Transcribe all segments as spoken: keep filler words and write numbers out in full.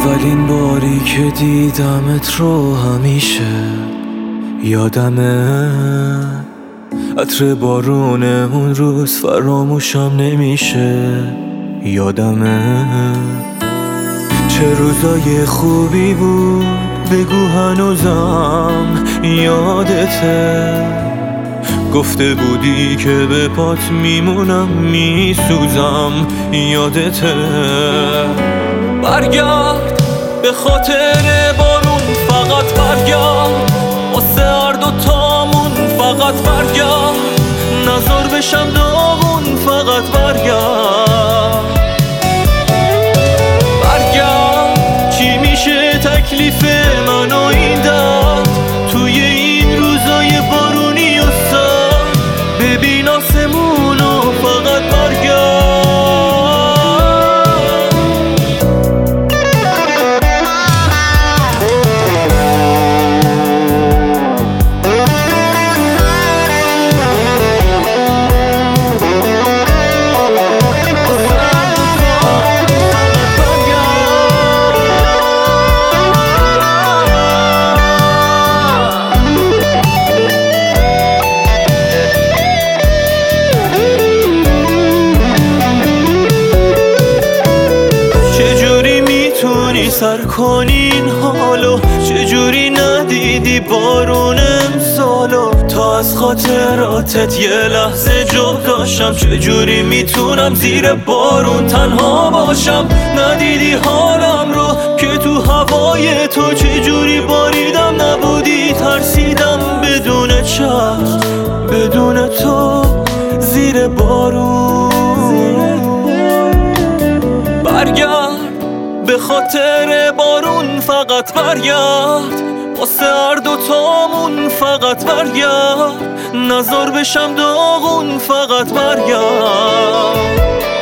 اولین باری که دیدمت رو همیشه یادمه، عطر بارون اون روز فراموشم نمیشه. یادمه چه روزای خوبی بود، بگو هنوزم یادته. گفته بودی که به پات میمونم میسوزم، یادته. برگرد به خاطر بارون، فقط برگرد واسه هر دوتامون، فقط برگرد نزار بشم داغون، فقط برگرد. برگرد چی میشه تکلیف من و این درد توی این روزای بارونی و سرد. ببین آسمونو فقط برگرد. سر کنین حالو، چجوری ندیدی بارون امسالو؟ تا از خاطراتت یه لحظه جداشم، چجوری میتونم زیر بارون تنها باشم؟ ندیدی حالم رو که تو هوای تو چجوری باریدم، نبودی ترسیدم بدون چشم، بدون تو زیر بارون. برگرد به خاطر بارون، فقط برگرد واسه هر دوتامون، فقط برگرد نزار بشم داغون، فقط برگرد.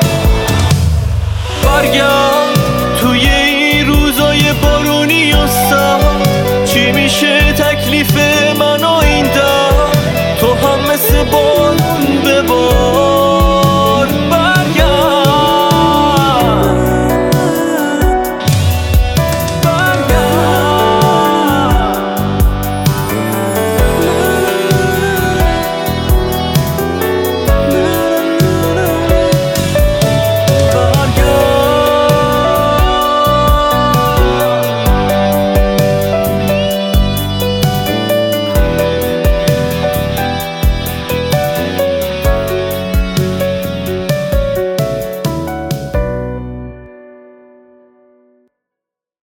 برگرد توی این روزای بارونی و سرد، چی میشه تکلیف من و این درد؟ تو هم مثل بارون ببار.